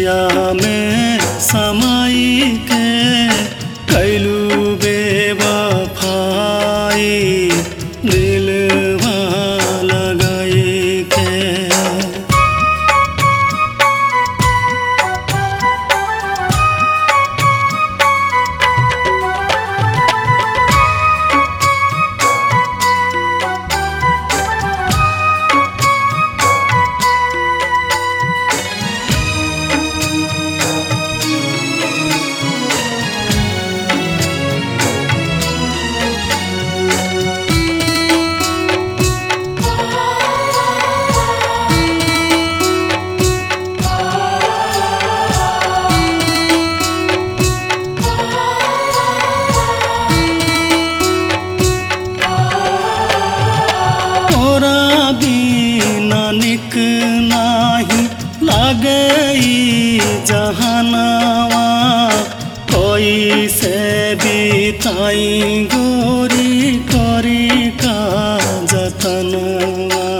जिया में समाई के कैलू बेवफाई दिलवा लगाई के। निक नाही लागई जहानावा कोई से बिताई गोरी करी का जतनवा।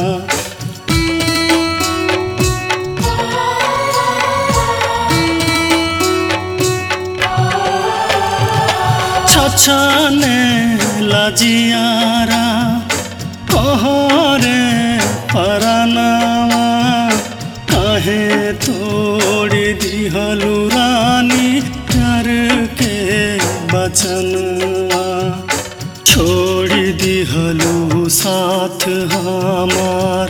छछने लजियारा कहरे परनावा काहे तोड़ी दिहलु रानी प्यार के बचनवा। छोड़ी दिहलु साथ हमार,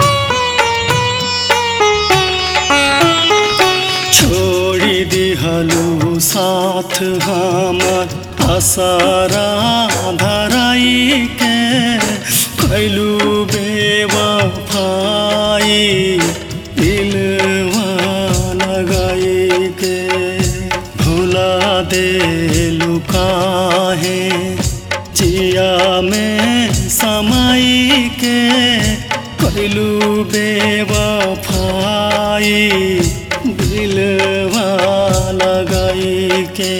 छोड़ी दिहलु साथ हमार असरा धराई के कैलू बेवफाई दिलवा लगाई के। भुला देलु काहे जिया में समाई के कैलू बेवफाई दिलवा लगाई के।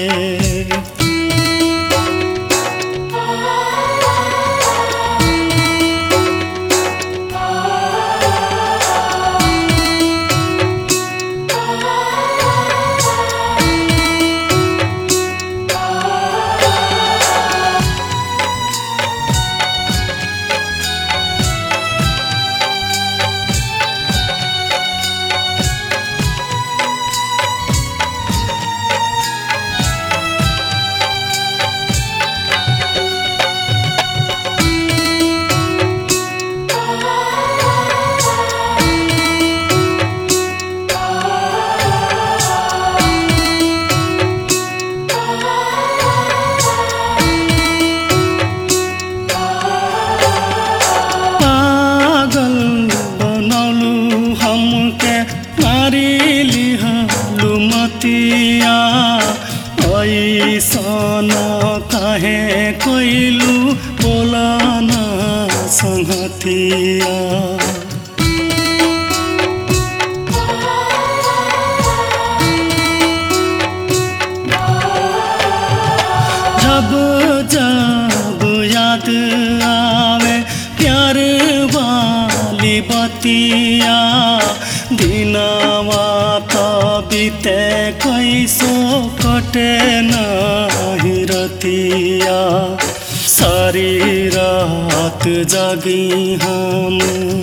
ऐसन काहे कैलू बोला ना संगतिया। जब जब याद आवे प्यार वाली बतिया दिनवा तो बीते कैसो कटे नाही रतिया। सारी रात जागी हम,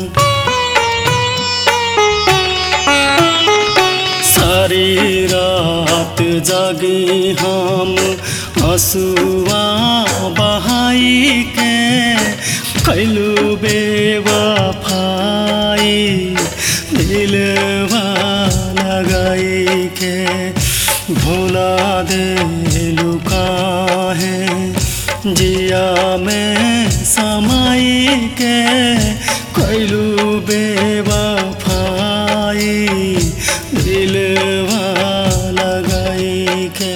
सारी रात जागी हम हंसुआ बहाई के कैलू बेवफाई दिलवा लगाई के। भुला देलु काहे जिया में समाई के कैलू बेवफाई दिलवा लगाई के।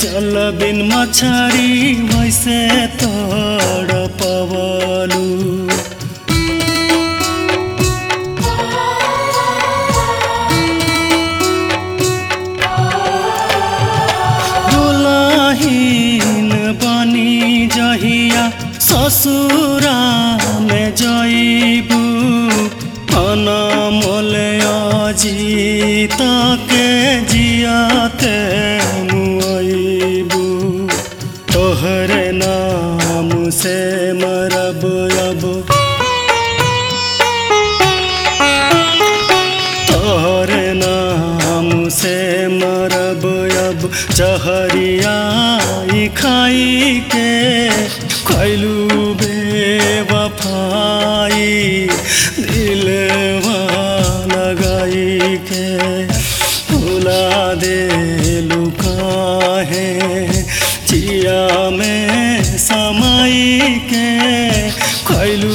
जल बिन मछरी वैसे तडपवलु दुलहीन बनी जहिया ससुरा में जइबू अनमोल अजीत के जियाते मुइबू तोहरे नाम से मरब अब तोहरे नाम से मरब अब जहरिया खाई के खैलू बेवफाई दिलवा लगाई के भुला देलू काहे जिया में समाई के खैलू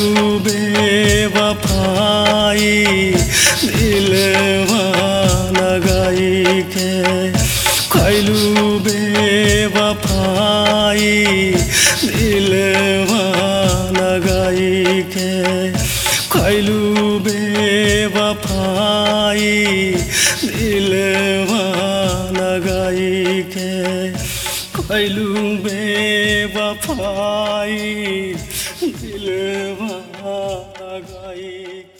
बेवफाई दिलवा लगाई के खैलू बेवफाई दिलवा लगाई के खैलू बेवफाई दिलवा लगाई के खैलू बेवफाई दिलवा लगाई